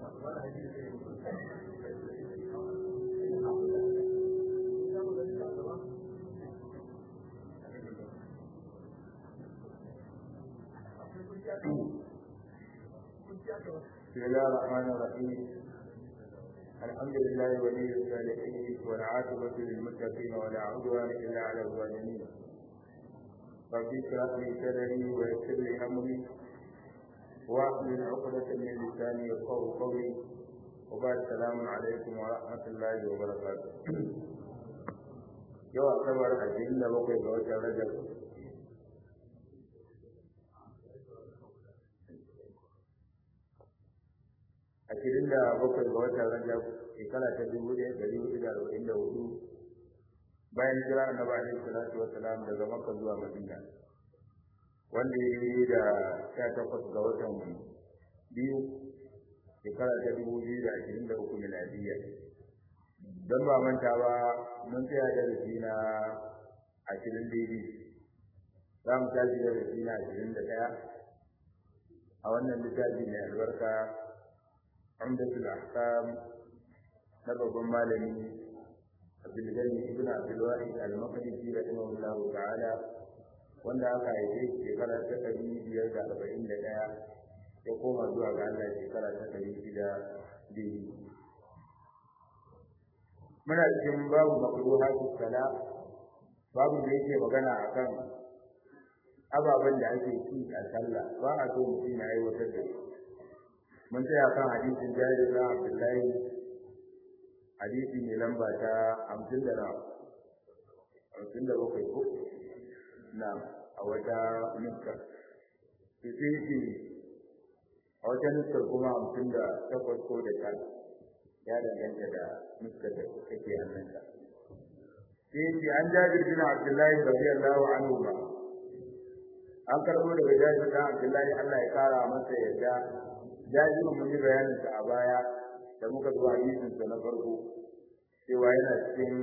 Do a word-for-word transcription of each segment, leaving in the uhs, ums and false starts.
بسم الله الرحمن الرحيم الحمد لله ولي الصالحين والعاقبة للمتقين ولا عدوان إلا على الظالمين رب اشرح لي صدري ويسر لي أمري واحلل عقدة من لساني يفقهوا قولي وبعد السلام عليكم ورحمة الله وبركاته يوم أعتبر أجل بقي بوجه رجب ashirin da bakwai ga watan Rajab shekara ta dubu ɗaya ɗari hudu da arba'in da hudu bayan jira annabi alaihi salatu wassalam daga Makka zuwa Madina wanda ya yi da sha takwas ga watan biyu shekara ta dubu biyu da ashirin da uku miladiyya don ba manta ba mun tsaya da rashi na ashirin daidai za mu tashi da rashi na ashirin da ɗaya a wannan littafi mai albarka عمدة الأحكام سبب مالني عبد الغني ابن عبد الواحد المقدسي رحمه الله تعالى wanda aka haife shekara ta ɗari biyar da arba'in da ɗaya ya koma zuwa ga Allah shekara ta ɗari shida biyu. Muna cikin babu makruhatu sala babu da yake magana akan ababen da ake ci a sallah ba a so mutum ya aiwatar da su. mun tsaya kan hadisin Jabir bin Abdullahi hadisi ne lamba ta hamsin da hamsin da bakwai ko na a wata nuska sai a wata nuskar kuma hamsin da takwas ko da tara ya danganta da nuskar da kake hannunka sai an Jabir bin Abdullahi radiyallahu anhu ba an karbo daga Jabir bin Abdullahi Allah ya kara masa yadda jajirin mun yi bayanin sa a baya da muka zuwa hadisin sa na farko cewa yana cikin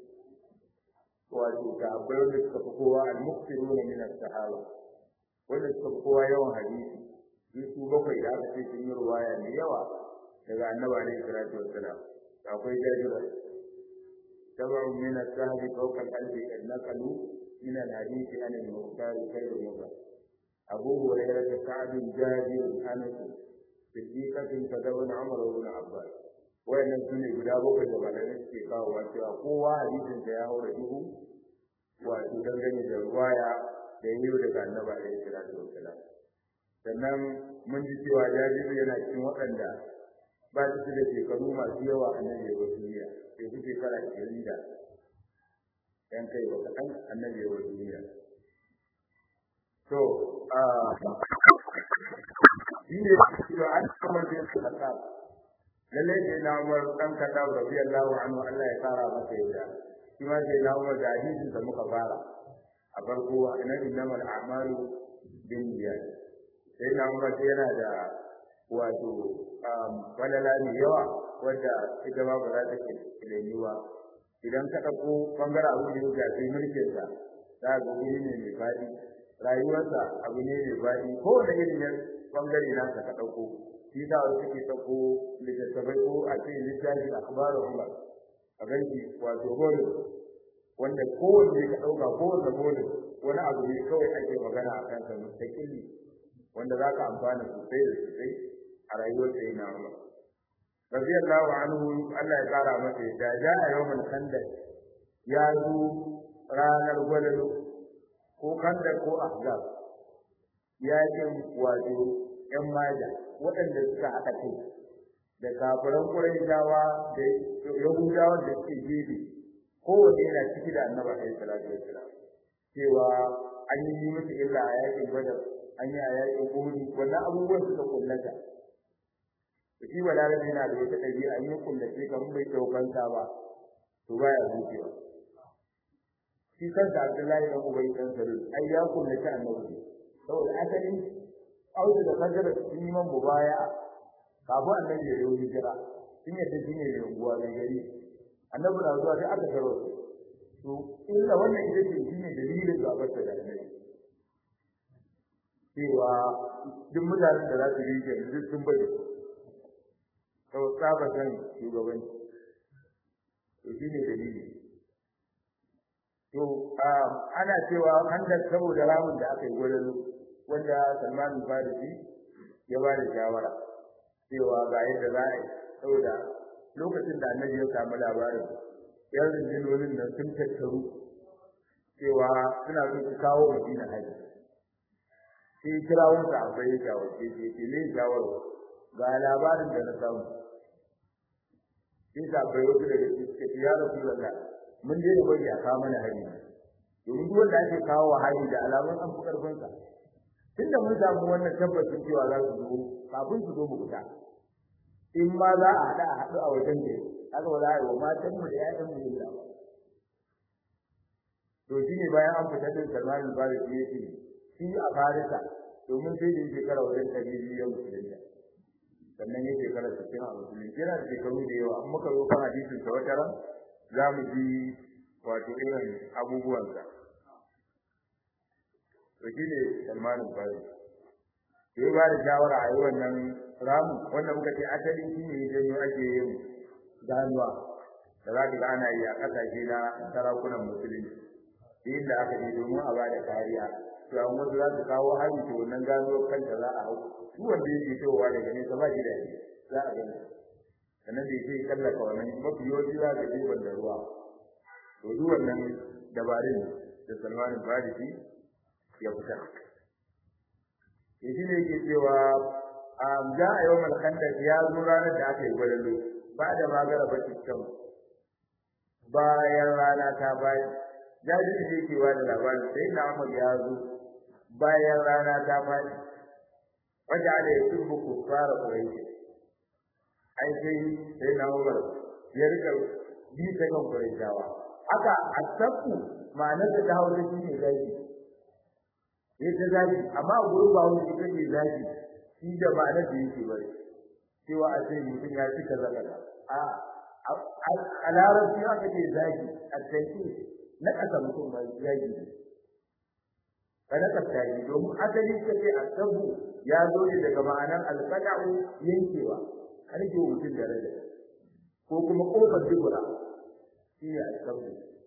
wato ta akwai wanda suka fi kowa al-muqtiruna min as-sahaba wanda suka fi kowa yawan hadisi su bakwai da aka ce sun yi ruwaya mai yawa daga annabi alaihi salatu wassalam akwai jajira tabu min as-sahabi fawqa al-alfi naqalu min al-hadisi an al-muqtar khayr mubah abu hurairah ka'b jabir anas siddiqatin kadabun umar ibn abbas wayannan sune guda bakwai da malamai suke kawo cewa kowa hadisin da ya haura dubu wato dangane da ruwaya da yayi daga annabi alaihi salatu wassalam sannan mun ji cewa jabiru yana cikin waɗanda ba su da shekaru masu yawa a nan da duniya sai su shekara ashirin da yan kai wa kaɗan annabi wa duniya to a shine cewa an kamar da su da ka lalle ne na Umar dan kada radiyallahu anhu Allah ya fara masa yadda shi ma sai na Umar da hadisin da muka fara a farko annabi namal a'malu bin niyyat sai na Umar yana da wato walala ne yawa wanda ita ba za ta ke ilmiwa idan ka dauko bangaren abu da ya shafi mulkin sa za ga guri ne mai fadi rayuwarsa abu ne mai fadi ko da irin bangare na ka dauko shi da wasu ke dauko littattafai ko a ce littafi akhbaru Umar a ganki wato gole wanda kowanne ka dauka kowanne gole wani abu ne kawai ake magana a kansa mustaqili wanda za ka amfana sosai da sosai a rayuwar sai na Umar radiyallahu anhu Allah ya kara masa da ja'a yawmal khandaq ya zo ranar gwalalo ko khandaq ko ahzab ya ce wato ‘yan maja waɗanda suka haɗa kai da kafiran Qurayshawa da Yahudawa da suke gefe kowanne yana ciki da Annabi sallallahu alaihi wasallam cewa an yi musu illa a yakin Badar an yi a yakin Uhud wannan abubuwan suka kullata shi balarabi yana da wata ɗabi'a an yi kullace kamar bai ɗaukanta ba to baya zuciya shi kansa Abdullahi dan Ubay dan Salul ai ya kullace Annabi saboda asalin auda da kaddara sun yi man mubaya kafin annabi ya yi hijira sun yadda shi ne da unguwa mai gari annabi na zuwa sai aka karo to illa wannan ita ce shi ne dalilin zabar da annabi cewa duk mutanen da za su yi ke duk sun bari tsaba san shugabanci to shine dalili to ana cewa handak saboda ramin da aka yi gurin wanda Salman Farisi ya ba da shawara cewa ga yadda za a yi saboda lokacin da Annabi ya samu labarin yan rinjinonin nan sun tattaru cewa suna so su kawo Madina haji sai kirawun sa akwai shawara sai ce ne shawara ga labarin da na samu sai da bai wato da suke ya Rasulullah mun je da bari a kawo mana haji domin duk wanda ake kawo wa haji da alamun an fi karfin sa tunda mun samu wannan tabbacin cewa za su zo kafin su zo mu fita in ma za a hada a hadu a wajen da haka wala ai wa matan mu da yayan mu da to shine bayan an fita din Salman al-Farisi yace shi a Farisa domin sai da shekara wajen tabi'i ya musulunta sannan yake shekara sittin a musulunci yana da shekaru da yawa amma ka zo kan hadisin sa wata ran za mu ji wato irin abubuwansa to shine Salman al-Farisi sai ba da shawara a yi wannan ramu wanda muka ce asali shi ne janyo ake yin ganuwa da za ka ga ana yi a ƙasashe na sarakunan musulunci inda aka yi domin a ba da kariya to an wasu za su kawo hari to wannan ganuwar kanta za a hau su wanda yake cewa daga nesa ba shi da shi za a gani sannan da yake kallaka wannan mafi yawanci za ka je da ruwa to duk wannan dabarun da Salman al-Farisi ya fitar shi ne yake cewa am ja a yau malkandar ya zo ranar da aka yi gwalalo ba da magara ba cikin bayan rana ta bayi jaji ne yake ba da labarin sai na Ahmad ya zo bayan rana ta bayi wajen da ya tubu ku fara kurai ai sai sai na Umar ya rika bi ta kan kurai dawa haka asabu ma'anar da ta hawo shi ne zaki yadda zaki amma a gurin ba wani kake zaki shi da ba da yake bane cewa a ce mutum ya cika zakata a a larabci aka ce zaki a tanki na kasa mutum ba zaki kana ka tayi domin asali kace asabu ya zo ne daga ma'anar alqada'u yankewa har ke mutum da rada ko kuma kofar dubura shi ne asabu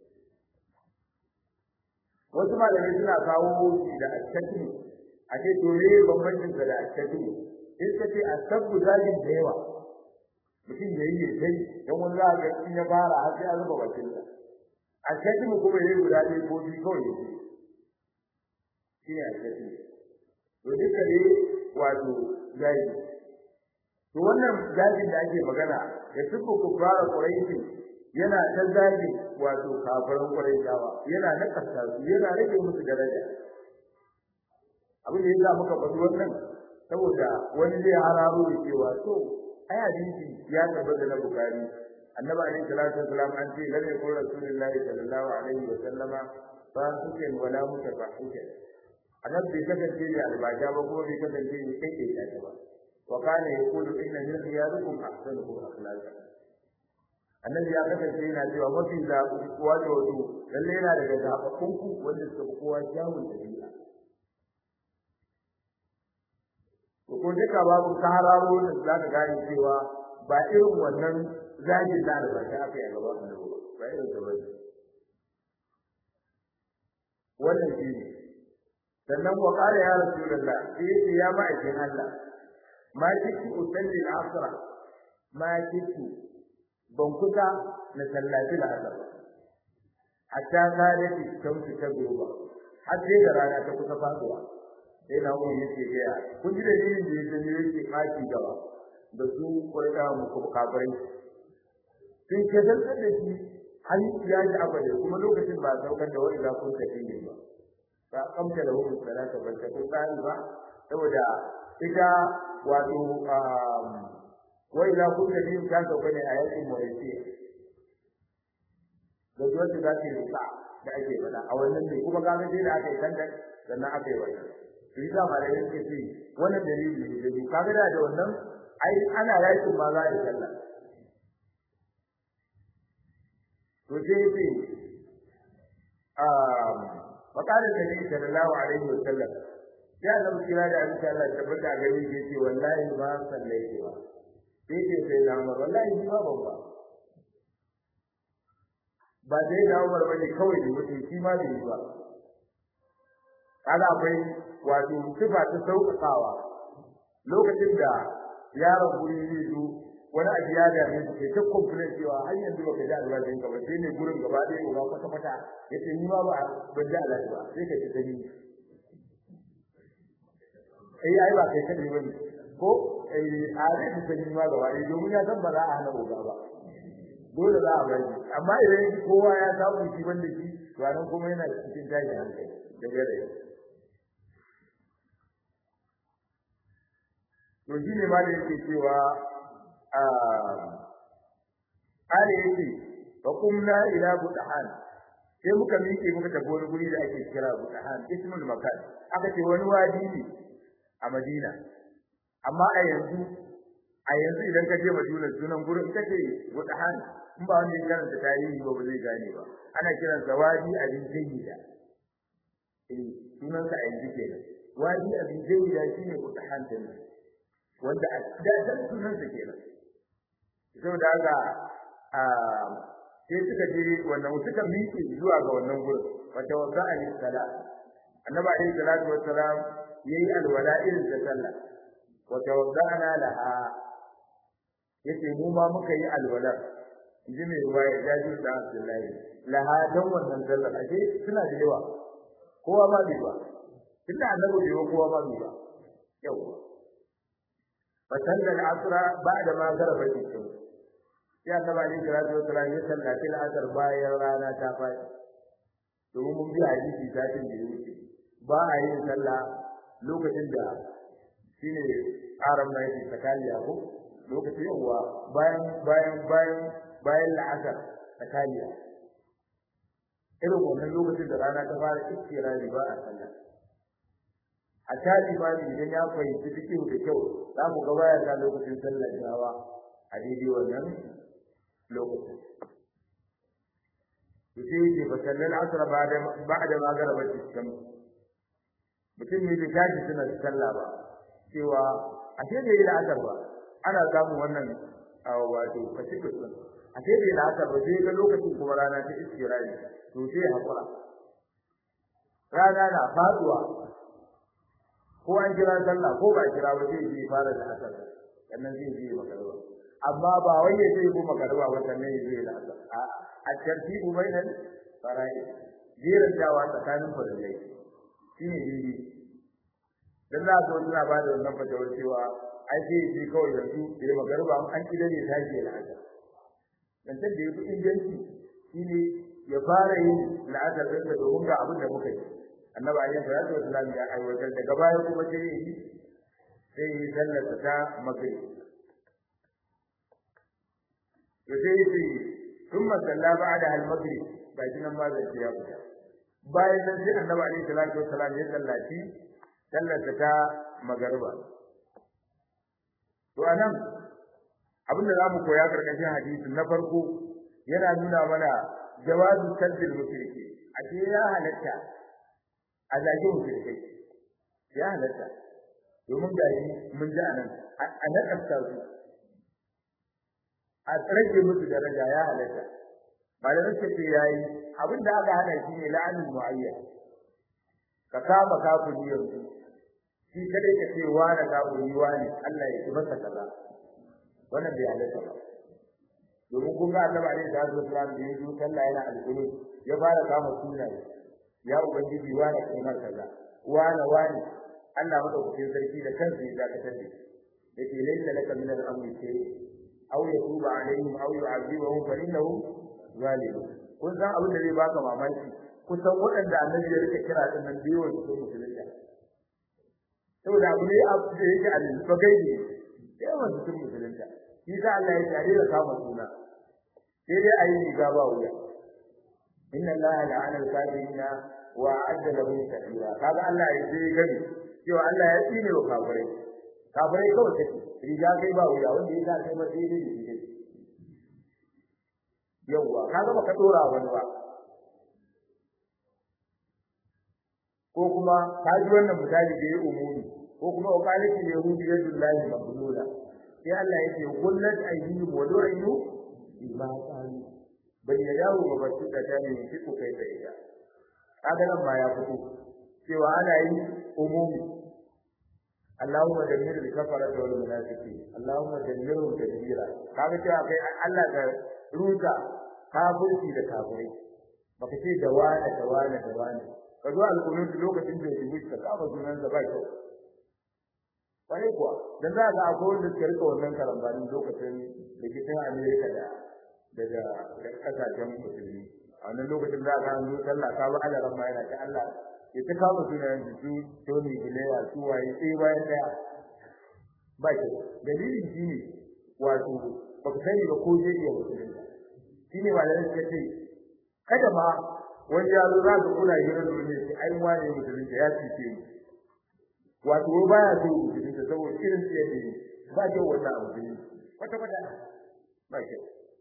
wasu malamai suna kawo shi da asabu a ce to me bambancin da asabu in kace asabu zalin da yawa mutum yayi sai dan wani za ga in ya fara har sai an zuba bakin sa asabu kuma yayi guda ɗaya ko biyu kawai shi ne asabu to duka ne wato zai to wannan zagin da ake magana ya tuku kufara quraishi yana ta zagi wato kafirin quraishawa yana nakasta su yana rage musu daraja abin da yasa muka faɗi wannan saboda wani zai hararo da cewa to ai hadisi ya tabbata na Bukhari annabi alaihi salatu wasalam an ce lalle ko rasulullahi sallallahu alaihi wasallama ba su ke wala mutafahimin annabi bai kasance da albaja ba kuma bai kasance da kake da ba wa kana yaqulu inna min khiyarikum ahsanukum akhlaqan annabi ya kasance yana cewa mafi zaɓi kowa da wato lalle yana daga zaɓaɓɓun ku wanda suka fi kowa kyawun dabi'a to ko duka babu kararo da za ka gane cewa ba irin wannan zagin da albashi aka yi a gaban annabi ba irin da bane wannan shi ne sannan wa qala ya rasulullah sai yace ya ma'aikin Allah ma kike usalli al-asra ma kike ban kusa na sallaci al-asr hatta ka da shamsu ta goba har sai da rana ta kusa faduwa sai na mu yace ga kun ji da dalilin da yake yake kaci gaba da su koyta mu ko kafirai sai ke da shi har ya ji abade kuma lokacin ba saukar da wani zakon tafi ne ba ba kamta da wani salata ba ta tsari ba saboda ita wato wai la kun da yin ta sauka ne a yakin Malaysia da wanda za ta yi da ake fada a wannan ne kuma kaga dai da aka yi kanda sannan aka yi wannan shi da mare yake ce wannan dalili ne da kaga da wannan ai ana yakin ma za a yi sallah to sai ce um وقال النبي صلى الله عليه وسلم ya zama kira da insha Allah tabbata gari ke ce wallahi ba sallaiti ba sai ce sai na na Umar wallahi ni ba babba ba sai da Umar bane kawai da mutum shi ma da yi ba kaga akwai wato sifa ta sauƙaƙawa lokacin da yaron guri zai zo wani abu ya dame su kai ta complain cewa har yanzu baka ji albashin ka ba sai ne gurin gaba ɗaya uba kwata kwata yace ni ma ba ban ji albashi ba sai ka ci sani eh ai ba kai kadai bane ko eh a zai ci sani ma gaba ɗaya domin ya san ba za a hana uba ba dole za a bari amma idan kowa ya samu shi banda shi to anan kuma yana cikin tashin hankali da gare to shi ne ma da yake cewa Ali yake fa kumna ila Butahan sai muka miƙe muka tafi wani guri da ake kira Butahan ismul makan aka ce wani wadi ne a Madina amma a yanzu a yanzu idan ka je Madina sunan gurin kace Butahan in ba wanda ya karanta tarihi ba ba zai gane ba ana kiran sa wadi abin jayyida eh sunan sa a yanzu kenan wadi abin jayyida shine Butahan din wanda a da sunan sa kenan saboda haka sai suka je wannan suka miƙe zuwa ga wannan gurin wata wanda alayhi salam annabi alayhi salatu wassalam yayi alwala irin da sallah wata wadana laha yace mu ma muka yi alwala inji mai ruwaya jaji da Abdullahi laha dan wannan sallah ashe suna da yawa kowa ma bai ba tunda annabi bai kowa ma bai ba yawa fasalla al-asra ba'da ma garaba shi ya annabi alayhi salatu wassalam ya sallati al-asr bayan rana ta faɗi domin mun bi hadisi ta tin da yake ba a yin sallah lokacin da shine aram mai tsakaliya ko lokacin yawa bayan bayan bayan bayan al-asr tsakaliya irin wannan lokacin da rana ta fara ikkirari ba a sallah a tashi ba idan ya fahimci cikin da kyau za mu ga baya ta lokacin sallar jawa a daidai wannan lokacin sai ce fa sallal asr ba'da ba'da ma garabat ash-shams mutum ne da gaji suna sallah ba cewa ashe da yi la'asar ba ana samun wannan wato kashifin ashe da yi la'asar ba sai ga lokacin kuma rana ta iskirari to sai hakura rana na faduwa ko an kira sallah ko ba kira ba sai ji fara da asar sannan zai ji magarba amma ba wai ya sai kuma magarba ba sannan ya ji da asar a a tartibu bainal fara'i jiran dawa tsakanin farillai shine dindi dan za ka tuna ba da wannan fatawar cewa ai sai ji kawai yanzu da magarba an kida ne tashi da asar dan da yafi inganci shine ya fara yin la'asar da domin ga abin da muka yi annabi alayhi salatu wasallam ya aiwatar daga baya kuma sai yi sai yi sallar ta maghrib to sai yi thumma salla ba'da al-maghrib ba kinan ma zai ya fita bayan nan sai annabi alayhi salatu wasallam ya sallaci sallar ta magriba to anan abin da zamu koya karkashin hadisi na farko yana nuna mana jawazu salbil mushriki a ce ya halatta a zage mushrikai ya halatta domin gaji mun ji anan a nakasta su a rage musu daraja ya halatta malamin ce yayi abinda aka hana shi ne la'anul mu'ayyan ka kama kafiri yanzu shi kadai ka ce wa da kafiri wani Allah ya kiba ka kaza wannan bai halatta ba domin kun ga Annabi alaihi salatu wasallam da yayi sallah yana alƙur'ani ya fara kama sunaye ya ubangiji wani kamar kaza wani wani Allah madaukakin sarki da kansa ya dakatar da yake laysa laka min al-amri shay aw yatuba alaihim aw yu'adhibuhum fa innahu zalim kun san abin da zai baka mamaki kusan waɗanda annabi ya rika kira din nan biyo su musulunta saboda abu ne abu da yake a bagai ne yawan su musulunta shi sa Allah ya tare da kama suna sai dai ayi ni gaba wuya inna allaha la'ana al-kafirina wa a'adda lahum sa'ira kaga Allah ya ce gani cewa Allah ya tsine wa kafirai kafirai kawai take riga kai ba wuya wanda ya sa kai ba sai dai shi yawa kaga baka dora wani ba ko kuma kaji wannan misali da ya umumi ko kuma ukaliki ne yahudi yadullahi maqlula sai Allah yake kullat aydihim wa lu'inu bima qalu bal yadahu mabsuutatan yunfiqu kayfa yasha kaga nan ma ya fito cewa ana yi umumi Allahumma dammir al-kafara wal munafiqin Allahumma dammirhum tadbira kaga cewa kai Allah ga ruta kafirci da kafirai baka ce da wani da wani da wani ka zo al-qunut lokacin da yake mutu ka ba sunan da ba kyau sai kuwa dan za ga akwai wanda suka rika wannan karambanin lokacin da kitan America da daga kasashen musulmi a wannan lokacin za ga an zo sallah ka ba Allah ran ma yana ta Allah ya ta kawo sunan su Tony Blair su waye sai bayan daya ba shi dalilin shine wato ba ku sani ba ko je ya musulmi shine malamin suka ce kada ma wani yaro za ka kula gidan dole sai ai wani musulmi ya fice ni wato baya so musulmi saboda irin sai yake ba ke wannan abu ne kwata kwata ba ke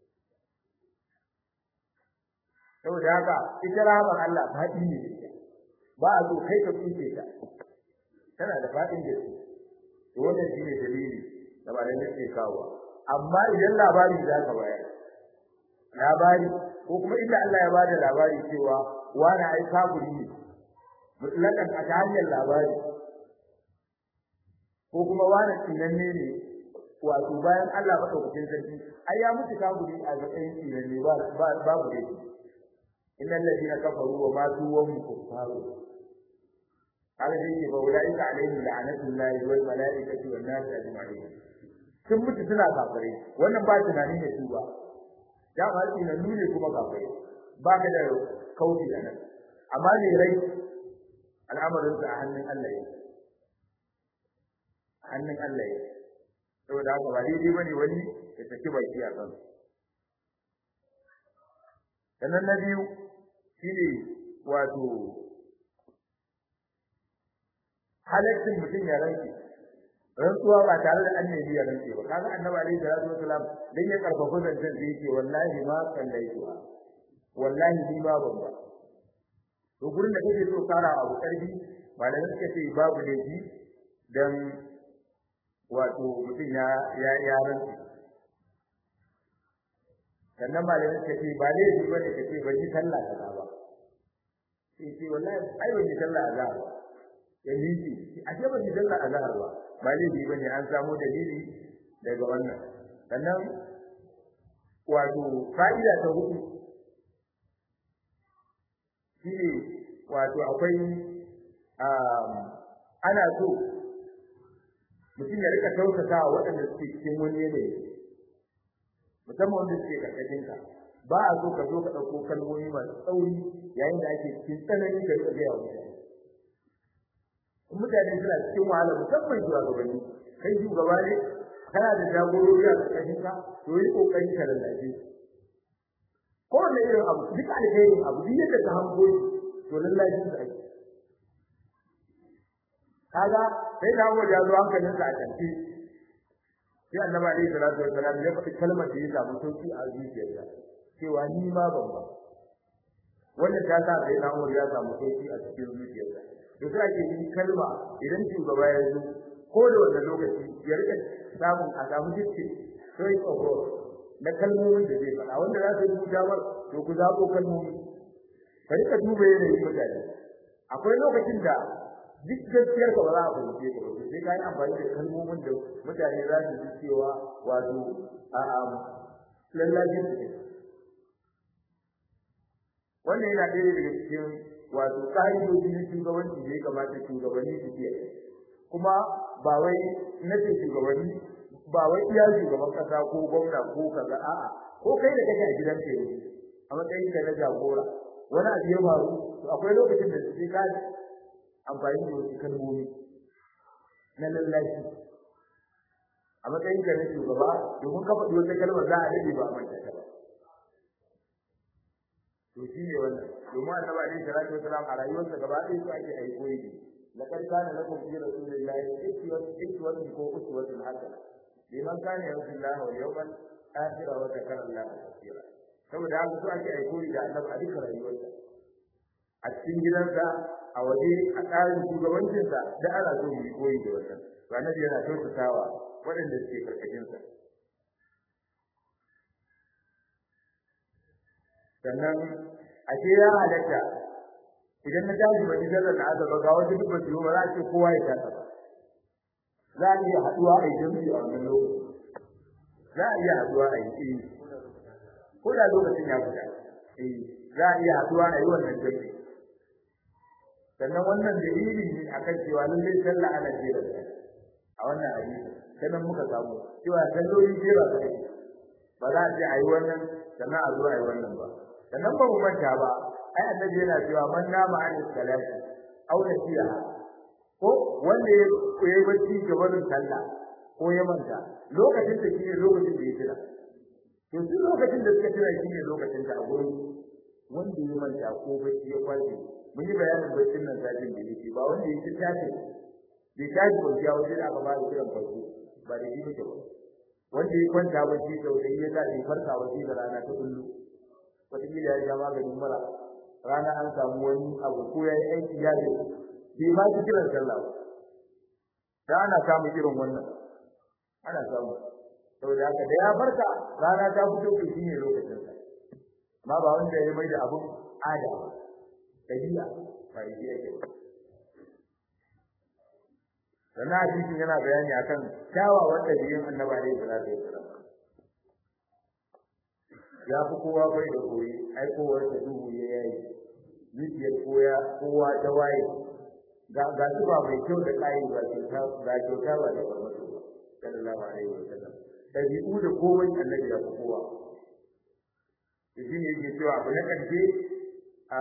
saboda haka ita rahmar Allah fadi ne ba a so kai ka fice ta tana da fadin gaske to wannan shine dalili da malamin ke kawo amma idan labari za ka bayar labari ko kuma inda Allah ya bada labari cewa wani ai kafiri ne mutlakan a ta hanyar labari ko kuma wani tsinanne ne wato bayan Allah ba daukakin sarki ai ya mutu kafiri a matsayin tsinanne ba babu dai innal ladina kafaru wa matu wa hum kuffaru Allah yake ba ulaika alaihim la'natullahi wal malaikati wan nas ajma'in sun mutu suna kafirai wannan ba tunani ne su ba ya ba shi nan nune kuma kafai ba ka da kauci da nan amma ne rai al'amarin sa a hannun Allah yake hannun Allah yake saboda haka ba dai bane wani ya saki baki a kan sannan na biyu shine wato halaccin mutum ya rantsi rantsuwa ba tare da annabi ya rantsi ba kaga annabi alaihi salatu wasalam dan ya karfafa zancen da yake wallahi ma sallaitu wallahi ni ba ban ba to gurin da kake so kara abu karfi malamin suka ce babu laifi dan wato mutum ya ya ya rantsi sannan malamin suka ce ba laifi bane kace ban yi sallah kaza ba sai ce wallahi ai ban yi sallah kaza ba ya miji ashe ban yi sallah kaza ba ba laifi bane an samu dalili daga wannan sannan wato fa'ida ta hudu shine wato akwai ana so mutum ya rika tausasa waɗanda suke cikin wani yanayi musamman wanda suke karkashin ka ba a so ka zo ka ɗauko kalmomi masu tsauri yayin da ake cikin tsanani ka rika gaya wa mutane suna cikin wahala musamman shugabanni kai shugaba ne kana da jagorori a cikin ka to yi kokari ka lallace ko ne irin abu duk alheri abu duk yadda ka hango to lallace su ake kaga sai da wanda yazo hankalin sa a tanti sai annabi alaihi salatu wassalam ya faɗi kalmar da ya samu sauki a zuciyarsa cewa ni ma ban ba wannan ta sa sai na ya samu sauki a cikin zuciyarsa to sai ake yin kalma idan shugaba ya zo ko da wannan lokaci ya rika samun a samu dukki sai ko na kalmomin da zai faɗa wanda za su yi damar to ku zabo kalmomi ka rika duba yanayin mutane akwai lokacin da duk gaskiyar ka ba za a fahimce ka ba sai ka yi amfani da kalmomin da mutane za su ji cewa wato a'a lallajin su wannan yana ɗaya daga cikin wato ƙa'idoji na shugabanci da ya kamata shugabanni su kiyaye kuma ba wai na ce shugabanni ba wai iya shugaban kasa ko gwamna ko kaza a'a ko kai da kake a gidan ka yau a matsayin ka na jagora wani abu ya faru to akwai lokacin da sai ka amfani da wasu kalmomi na lallashi a matsayin ka na shugaba domin ka faɗi wata kalmar za a dade ba a manta ta ba to shi ne wannan domin annabi alaihi salatu wasalam a rayuwarsa gaba ɗaya su ake aiko yi laqad kana lakum fi rasulillahi uswatun ko uswatun hasana liman kana yarju Allah wal yawmal akhir wa dhakara Allah kaseera saboda haka su ake aiko da annabi a dukkan rayuwarsa a cikin gidansa a waje a tsarin shugabancinsa da ana so mu koyi da wannan to annabi yana kyautatawa waɗanda suke karkashin sa sannan a ce ya halatta idan na tashi ba gidan da aka ga wata duk ba su ba za ce kowa ya tasa za a iya haduwa a jami'i a wannan lokaci za a iya haduwa a yi ko da lokacin ya fita eh za a iya haduwa a yi wannan jami'i sannan wannan dalili ne akan cewa lallai sallah ana jera a wannan hadisi sannan muka samu cewa salloli jera su ba za a ce a yi wannan sannan a zo a yi wannan ba sannan ba mu manta ba ai annabi yana cewa man nama an salati aw nasiha ko wanda ya yi bacci gaban sallah ko ya manta lokacin da shine lokacin da ya tira to shi lokacin da suka tira shine lokacin da a gurin wanda ya manta ko bacci ya kwaje mun yi bayanin baccin nan zafin da yake ba wanda yake tafi bai tafi ko ya wuce da aka ba da kiran farko ba da shi ne ba wanda ya kwanta bacci sau da ya tafi farka bacci da rana ta kullu wata kila ya ga maganin mara rana an samu wani abu ko ya yi aiki ya ce bai ma ji kiran sallah ba da ana samu irin wannan ana samu saboda haka da ya farka rana ta fito ko shi ne lokacin sa amma ba wanda ya mai da abun ada ba tabi'a ba shi yake sannan hadisin yana bayani akan kyawawan ɗabi'un annabi alaihi salatu wasalam ya fi kowa bai da koyi ai kowa da duhu ya yayi zuciyar koya kowa ta waye ga ga ba mai kyau da kai ba ta ga kyauta ba da farmato sallallahu alaihi wasallam ɗabi'u da komai annabi ya fi kowa shi ne yake cewa abu na ƙarshe a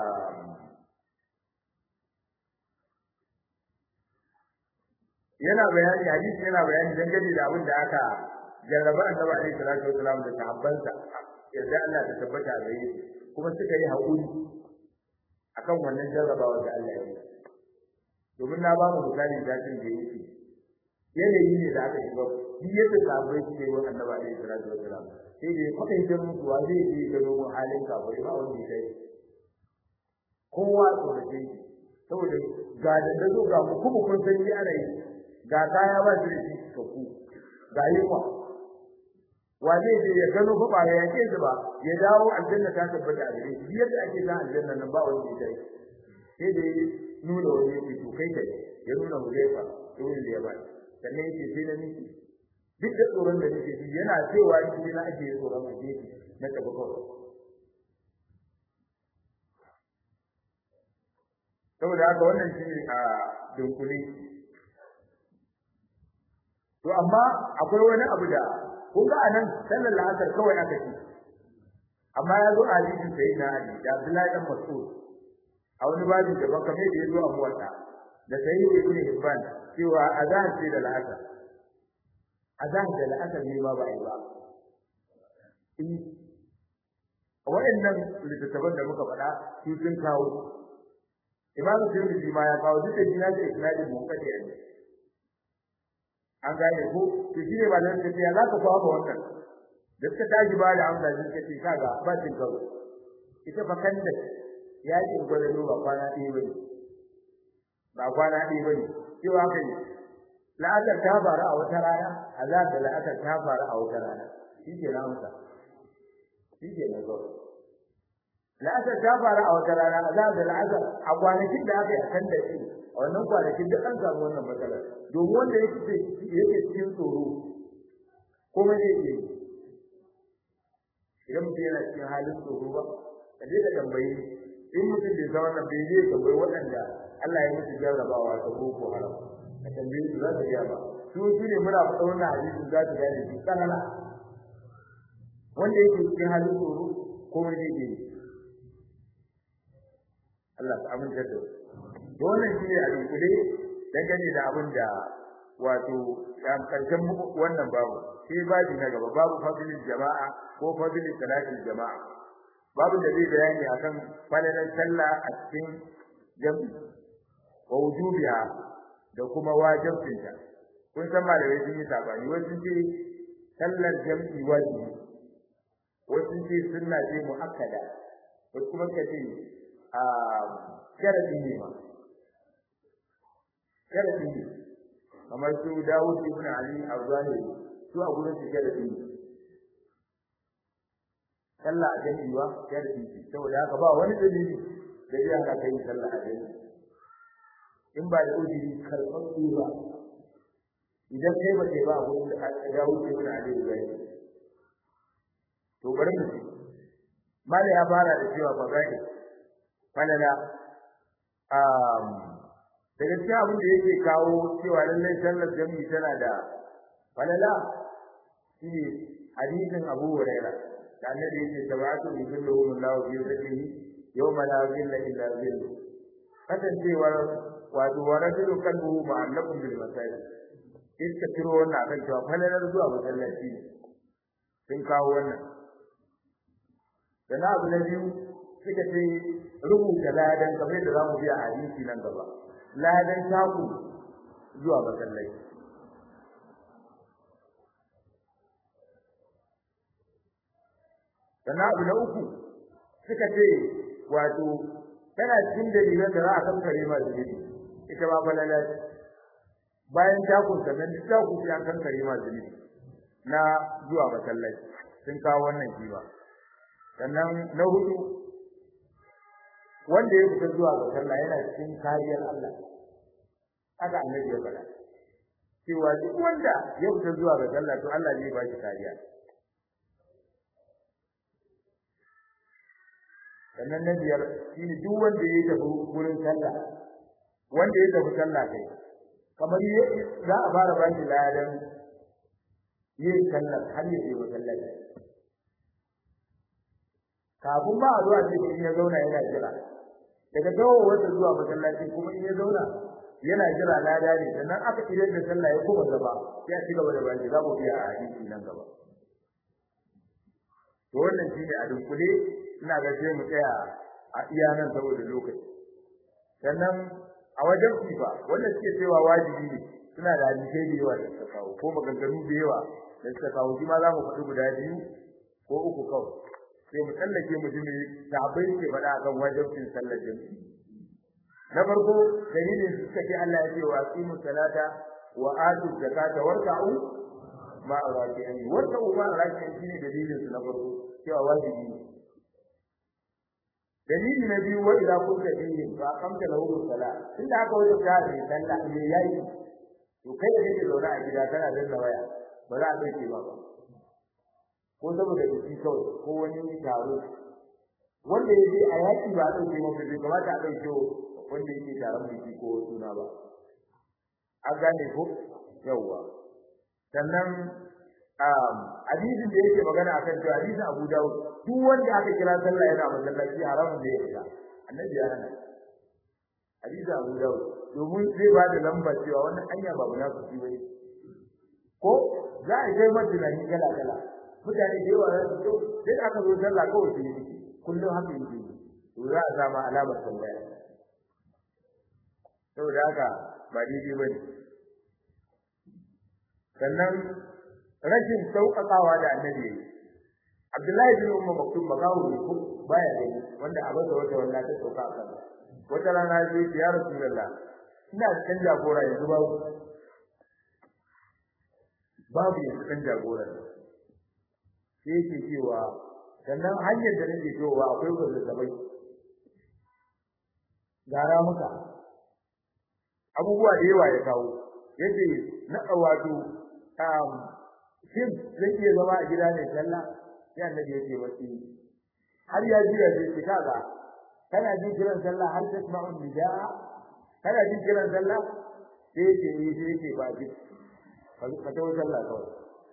yana bayani hadisi yana bayani dangane da abin da aka jarraba annabi alaihi salatu wasallam da sahabbansa yadda Allah ta tabbata da yi kuma suka yi haƙuri akan wannan jarrabawa da Allah ya yi domin na ba mu misali zatin da yake yanayi ne da aka shiga shi yadda sahabbai suke yi wa annabi alaihi salatu wasallam sai da kwatai da mutuwa zai je ga domin halin kafirai ba wanda ya yi kowa tsorace shi saboda ga da dazo ga mu kuma kun san ni ana yi ga kaya ba shi da shi to ku ga yiwa wane ne ya gano fa ba ya ce ba ya dawo aljanna ta tabbata a gare shi yadda ake san aljanna nan ba wanda ya yi sai da nuna wani yake to kai kai ya nuna Hudayfa wurin da ya ba sannan yake sai na miki duk da tsoron da nake ji yana cewa shi na ake tsoron a gefe na tabbata saboda haka wannan shi ne a dunkule to amma akwai wani abu da kun ga anan sallallahu alaihi kawai aka ci amma ya zo a hadisin sayyidina Ali da Abdullahi dan Mas'ud a wani babu da ban kame da yazo a muwatta da sayyid ibn Hibban cewa azan ce da la'asar azan da la'asar ne ma ba yi ba in wa'annan littattafan da muka faɗa su sun kawo Imam Tirmidhi ma ya kawo duka jina da isnadin muqaddi ne an gane ko to shi ne ba nan sai ya zaka kawo ba wannan da suka tashi ba da amsa shi kace kaga ba tin kawo ita fa kanda ya ji gwada ba kwana ɗaya bane ba kwana ɗaya bane cewa kai la'akar ta fara a wata rana azab da la'akar ta fara a wata rana shi ke na amsa shi ke na zo la'asar ta fara a wata rana azab da la'asar a kwanakin da aka yi a kan da shi a wannan kwanakin da an samu wannan matsalar domin wanda yake yake cikin tsoro kuma zai yi idan mutum yana cikin halin tsoro ba ka je ka tambayi in mutum bai san wannan bai je tambayi waɗanda Allah ya musu jarrabawa ta boko haram ka tambaye su za su iya ba su shi ne muna faɗa wannan hadisi za su gane shi kanana wanda yake cikin halin tsoro kuma zai yi Allah ta amince da wannan shi ne a dunkule dangane da abin da wato karshen wannan babu sai babu na gaba babu fadilin jama'a ko fadilin salatin jama'a babu da zai bayani akan falalar sallah a cikin jami'i wa wujubiha da kuma wajibinta kun san malamai sun yi sabani wasu ce sallar jami'i wajibi wasu ce sunna ce muakkada wasu kuma kace a sharadi ne ma sharadi ne kamar su Dawud ibn Ali al-Zahiri su a gurin su da dinki sallah a jami'i wa ya da dinki saboda haka ba wani dalili da zai hana kai sallah a jami'i in ba da ujiri karɓar ba idan kai ba kai ba gurin da Dawud ibn Ali al-Zahiri to bari mu ci mala ya fara da cewa fa zai falala um daga cikin abin da yake kawo cewa lallai sallar jami'i tana da falala shine hadisin Abu Hurairah da annabi yake tabatu bi kullu Allahu fi dhikrihi yawma la zilla illa zillu kasancewar wato warajulu kalbu ma'allakum bil masajid iska tiro wannan akan cewa falalar zuwa masallaci ne sun kawo wannan dan abu na biyu suka ce rubuta ladan kamar da zamu ji a hadisi nan gaba ladan taku zuwa masallaci dan abu na uku suka ce wato tana cikin dalilan da za a kankare ma zunubi ita ba falala bayan takun sannan duk taku sai an kankare ma zunubi na zuwa masallaci sun kawo wannan kiba sannan na hudu wanda ya fita zuwa ga sallah yana cikin kariyar Allah haka annabi ya faɗa cewa duk wanda ya fita zuwa ga sallah to Allah zai ba shi kariya sannan na biyar shine duk wanda ya tafi gurin sallah wanda ya tafi sallah kai kamar za a fara ba shi ladan yin sallah har ya je masallaci kafin ba a zuwa cikin ya zauna yana jira daga dawo wata zuwa masallaci kuma in ya zauna yana jira lada ne sannan aka idan da sallah ya kuma gaba ya ci gaba da bayan za mu biya a hadisi nan gaba to wannan shine a dunkule ina ga sai mu tsaya a iya nan saboda lokaci sannan a wajen kifa wanda suke cewa wajibi ne suna da hadisi da yawa da suka kawo ko maganganu da yawa da suka kawo shi ma za mu faɗi guda biyu ko uku kawai sai mu tsallake mu ji me sahabbai ke faɗa akan wajibin sallar jami'i na farko dalilin suka ce Allah ya ce wa aqimu salata wa atu zakata warka'u ma raki'in warka'u ma raki'in shine dalilin su na farko cewa wajibi ne dalili na biyu wa idza kunta fihi fa aqamta lahu salat inda aka wajen ta ne sallah ne yayi to kai da kake zaune a gida kana danna waya ba za a dauke ba ko saboda biki kawai ko wani taro wanda yake a yaki ba a dauke masa bai kamata a dauke wanda yake taron biki ko suna ba a gane ko yawa sannan um hadisin da yake magana akan cewa hadisin Abu Dawud duk wanda aka kira sallah yana masallaci haramun da yake annabi ya hana hadisin Abu Dawud domin zai ba da lamba cewa wannan anya ba munafiki bane ko za a kai madina ni kala kala mutane da yawa za su sai aka zo sallah kawai su yi kullum haka yake to za a samu alamar tambaya saboda haka ba daidai bane sannan rashin sauƙaƙawa da annabi Abdullahi bin Umar Maktum magawo ne ko baya gani wanda a bada wata wannan ta sauka a kan wata rana ya ce ya Rasulullah ina da kan jagora yanzu babu babu yanzu kan jagora sai yake cewa sannan hanyar da nake towa akwai zazzabai gara muka abubuwa da yawa ya kawo yace na wato um shin zai iya zama a gida ne sallah sai annabi yake wasi har ya jira sai ki kaga kana jin kiran sallah har tasma'u nidaa kana jin kiran sallah sai yake yi sai yake ba ji ka tawo sallah kawai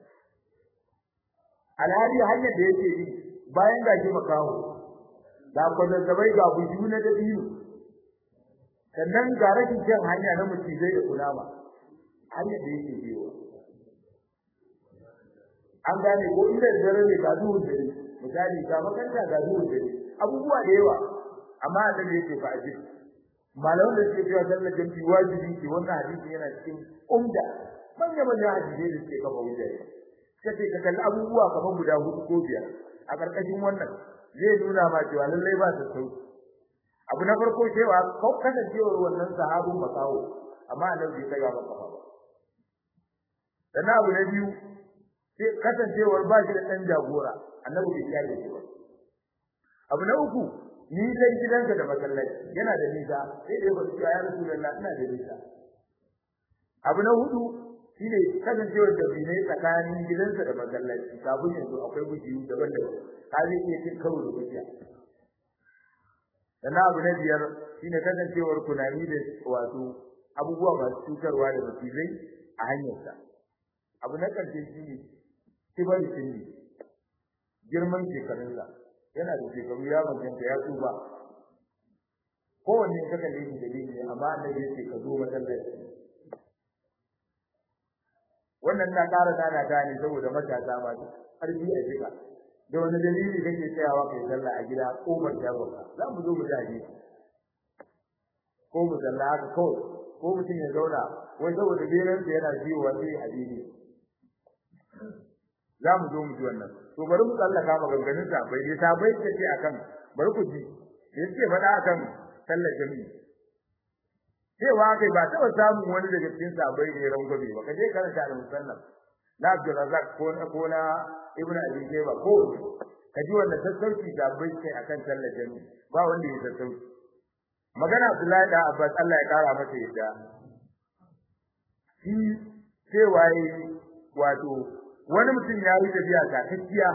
alhali hanyar da yake yi bayan ga ji makawo da kwazan zabai ga buju na dabiru sannan ga rashin jan hanya na mutum zai da kulama hanyar da yake biyo an gane ko inda dare ne ga duhun dare misali ga makanta ga duhun dare abubuwa da yawa amma da yake fa aji malaman da suke cewa sallar jami'i wajibi ce wannan hadisi yana cikin umda manya manyan hadisi da suke kafa wuce kace ka kalli abubuwa kamar guda hudu ko biyar a karkashin wannan zai nuna ma cewa lallai ba su sauki abu na farko cewa ko kasancewar wannan sahabun makawo amma annabi bai taga maka ba dan abu na biyu sai kasancewar ba shi da dan jagora annabi bai kiyaye shi ba abu na uku ni dan gidanka da masallaci yana da nisa sai dai ba su ya Rasulullah ina da nisa abu na hudu shine kasancewar da bine tsakanin gidansa da masallaci kafin yanzu akwai guji daban-daban har zai iya cin karo da gujiya dan abu na biyar shine kasancewar kunani da wato abubuwa masu cutarwa da mutizai a hanyarsa abu na karshe shine kibari shine girman shekarunsa yana da shekaru ya manyanta ya tsufa kowanne ka kalle shi dalili amma annabi ya ce ka zo masallaci wannan na ƙara dana gane saboda matasa masu ƙarfi a jika da wani dalili kake tsayawa kai sallah a gida ko ban jagoka za mu zo mu ji ko mu sallah haka kawai ko mutum ya zauna wai saboda beran sa yana jiwa sai hadisi za mu zo mu ji wannan to bari mu tsallaka maganganun sa bai dai sabai ce akan bari ku ji yace faɗa akan sallar jami'i cewa kai ba taɓa samun wani daga cikin sabai ne rangobe ba kaje karanta al-musannaf na Abdul Razzaq ko na ko na Ibn Abi Shayba ko kaji wannan sassauci sabai kai akan sallar jami'i ba wanda ya sassauci magana Abdullahi da Abbas Allah ya kara masa yadda shi cewa yi wato wani mutum ya yi tafiya ta kakkiya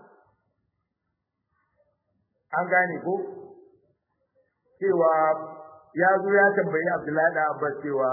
an gane ko cewa ya zo ya tambayi Abdullahi da Abbas cewa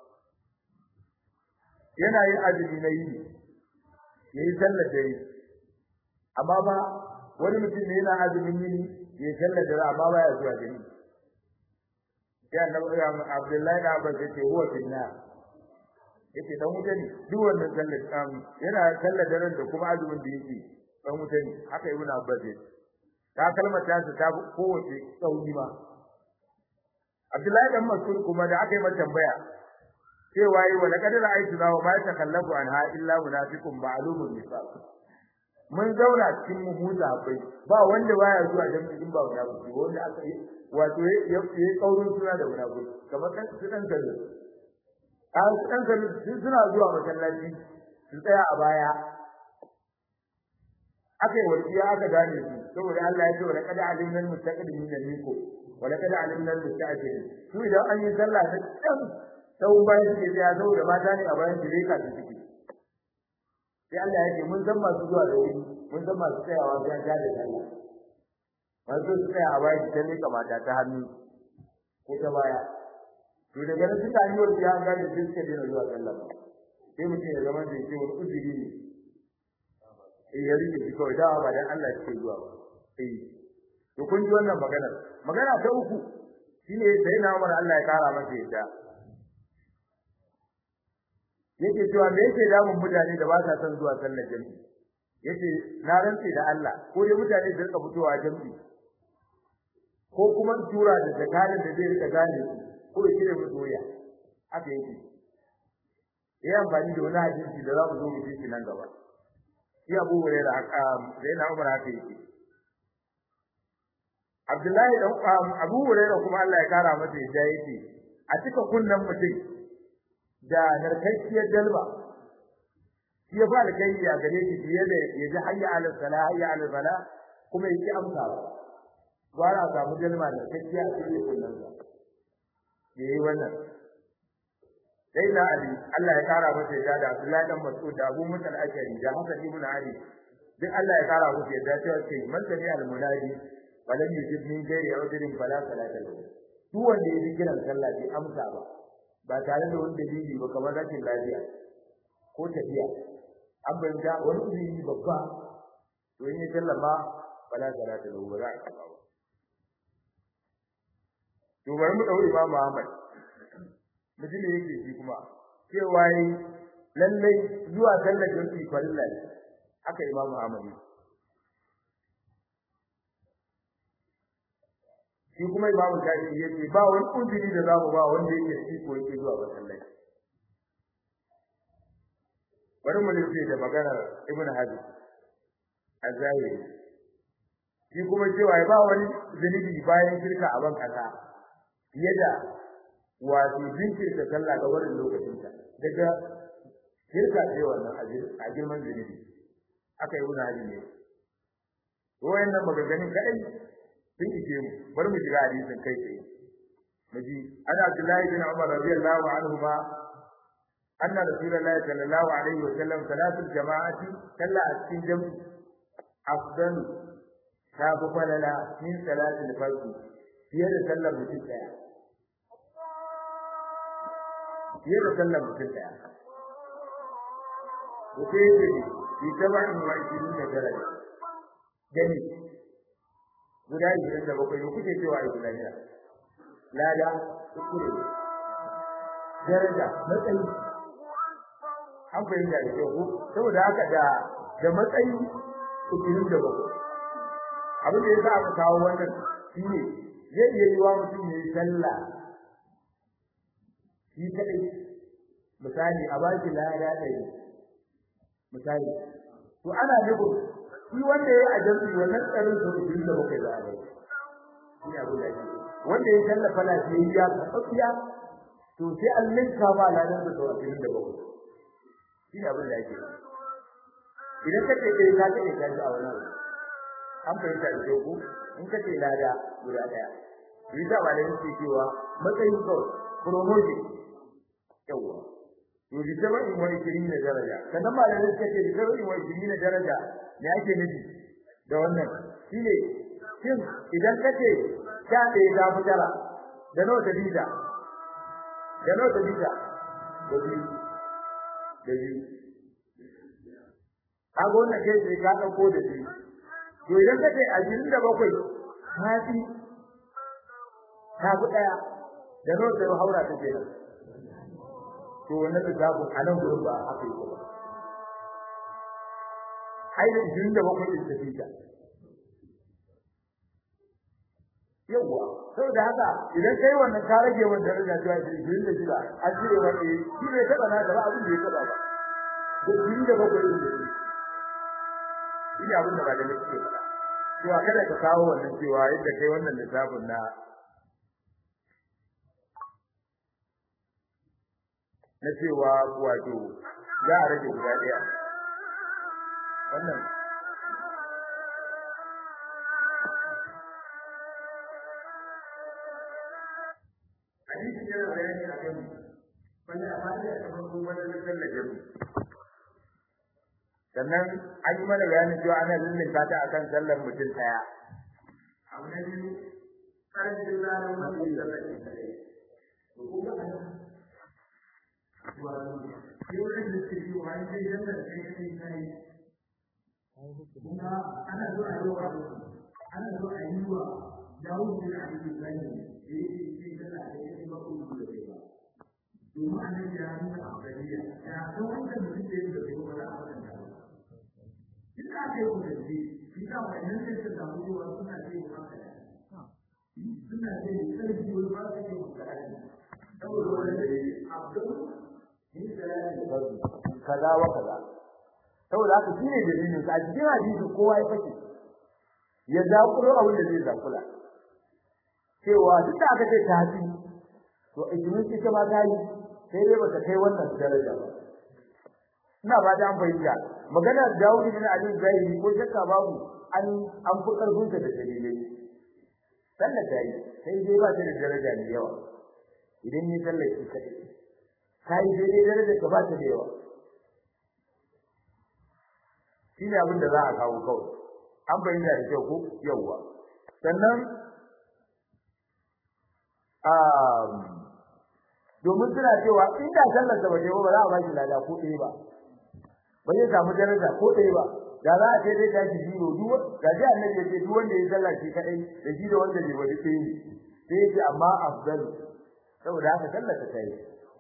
yana yin azumi na yi yayi sallar dare amma ba wani mutum ne yana azumin yini yayi sallar dare amma ba ya zuwa gari ya annabi Abdullahi da Abbas yace huwa finna yace dan wuta ne duk wannan sallar yana sallar daren da kuma azumin da yake dan wuta ne haka ibnu Abbas yace ta kalmar ta ta kowace tsauni ma Abdullahi dan Mas'ud kuma da aka yi masa tambaya cewa yi wala kadara aitu na wa ma takallafu anha illa munafiqun ma'lumun nifaq mun zauna cikin muhuza bai ba wanda baya zuwa jami'in ba munafiki wanda aka yi wato ya yi kaurin suna da munafiki kamar kan su dan kallo a kan kallo suna zuwa masallaci su tsaya a baya akai wasiya aka gane su saboda Allah ya ce wala kad alimnal mustaqdimin minkum wala kada alimna al-musta'jil su idan an yi sallah da kan sau bayan ke da zo da mata ne a bayan direka su ciki sai Allah ya ce mun san masu zuwa da wuri mun san masu tsayawa bayan da da sallah wato su tsaya a bayan ta ne kamata ta hannu ko ta baya to daga nan suka yi wani ya ga da suke da zuwa sallah sai mutum ya zama da shi wani uzuri ne eh ya rike shi kawai da ba dan Allah ke zuwa ba eh to kun ji wannan magana magana ta uku shine sai na Umar Allah ya kara masa yadda yake cewa me yake damun mutane da ba sa son zuwa sallar jami'i yace na rantsi da Allah ko dai mutane su rika fitowa jami'i ko kuma tura da zakalin da zai rika gane ko ya kire musu doya haka yake yayi amfani da wani hadisi da za mu zo mu ji nan gaba shi Abu Hurairah haka sai na Umar haka yake Abdullahi dan Abu Hurairah kuma Allah ya kara masa yadda yake a cika kunnan mutum da narkakkiyar dalba shi ya fara kai ya gare shi fiye da yaji hayya ala salah hayya ala salah kuma yake amsawa gwara ga mu dalma da kakkiya a cikin kunnan sa yayi wannan sai da Ali Allah ya kara masa yadda da Abdullahi dan Mas'ud da Abu Musa al-Ashari da Hasan ibn Ali duk Allah ya kara masa yadda cewa sai man tabi al-munadi walam yujib min ghairi udrin fala salata lahu duk wanda ya kiran sallah bai amsa ba ba tare da wani dalili ba kamar rashin lafiya ko tafiya an banga wani uzuri babba to in ya sallama fala salata lahu ba za a ba to bari mu dauri Imam Muhammad mutum ne yake shi kuma cewa yi lalle zuwa sallar jami'i farilla ne haka Imam Muhammad shi kuma Imam Shafi'i yace ba wani uzuri da zamu ba wanda yake shi ko yake zuwa masallaci bari mu rufe da maganar Ibn Hazm az-Zahiri shi kuma cewa ba wani zunubi bayan shirka a ban kasa fiye da wato jinkirta sallah ga wannan lokacin ta daga shirka ce wannan a girman zunubi aka yi wani hali ne wayannan maganganun kadai sun ike mu bari mu shiga hadisin kai tsaye muji ana Abdullahi bin Umar radiyallahu anhu ma anna rasulullahi sallallahu alaihi wa sallam salatul jama'ati kalla a cikin jam'i afdan ta fi falala min salatul fardhi fiye da sallar mutum daya fiye da sallar mutum daya ko sai ce bi tabarin wa ishirin da daraja gani guda ishirin da bakwai ne kuke cewa ai guda lada kure daraja matsayi an bayyana da kyau saboda haka da da matsayi ishirin da bakwai abin da yasa aka kawo wannan shine zai iya yi wa mutum yayi sallah shi kadai misali a baki lada ɗaya misali to ana nufin shi wanda yayi a jami'i wannan tsarin da ishirin da bakwai za a yi shi abu da yake wanda ya tallafa lafiya ya tsafiya to sai an linka ma ladan da ishirin da bakwai shi abin da yake idan kace kai ka ce ka ji a wannan an fahimta da ku in kace lada guda daya yi da ba da yake cewa matsayin ko promotion yawa to bi da wani wani ishirin da daraja sannan ma da yake ce da wani wani ishirin da daraja me ake nufi da wannan shine shin idan kace ka da ya fitara da nawa ta bida da nawa ta bida da biyu da biyu kaga wannan kai sai ka dauko da shi to idan kace ashirin da bakwai hafi ka bu daya da nawa sai haura ta kenan to wannan da zabu anan gurin ba haka yake ba ai da ashirin da bakwai din tafiya yawa saboda haka idan kai wannan ka rage wannan daraja ta ashirin da shida an cire wani shi ne taba na da abin da ya taba ba to ashirin da bakwai din ina abin da ba da nake faɗa cewa kada ka kawo wannan cewa yadda kai wannan lissafin na na cewa wato za a rage guda ɗaya wannan hadisi yana bayani akan wannan abin da aka farko wannan sallar jami'i sannan an yi mana bayanin cewa ana lullunta ta akan sallar mutum daya abu na biyu karfin ranar mutum sallar mutum daya to kuma ana wato yau da ke yi wa an ce sallar kai kai kai kuma ana zo a yi wa ana zo a yi wa dawo da abin da zai yi yi sallar da yake ba ku da kai ba domin annabi ya nuna abadiya ya san wanda mutum da yake da kai ba za a wadanda ina ce ku da shi ina wannan sai ta damu cewa suna ce ku haka suna ce sai ku ba su ce ku kada saboda wannan abdul ni salati kaza wa kaza saboda haka shine dalilin sa cikin hadisi kowa ya fake ya zakuro abin da zai zakula cewa duk da aka ce tafi to idan kike ma dai sai dai baka kai wannan daraja ba ina ba da an bayyana magana Dawud bin Ali Zahiri ko shakka babu an an fi karfin ta da dalilai sallar dai sai dai ba ta da daraja ne yawa idan ni sallar ki kai kai dai daraja ka ba ta da yawa shine abin da za a kawo kawai an bayyana da kyau ko yawa sannan um domin suna cewa inda sallar da bace ba za a ba shi lada ko ɗaya ba ba zai samu daraja ko ɗaya ba da za a ce dai ta ji biyo duk da ji annabi ya ce duk wanda ya sallah shi kadai da shi da wanda bai wadi sai sai yace amma afdal saboda haka sallar ta kai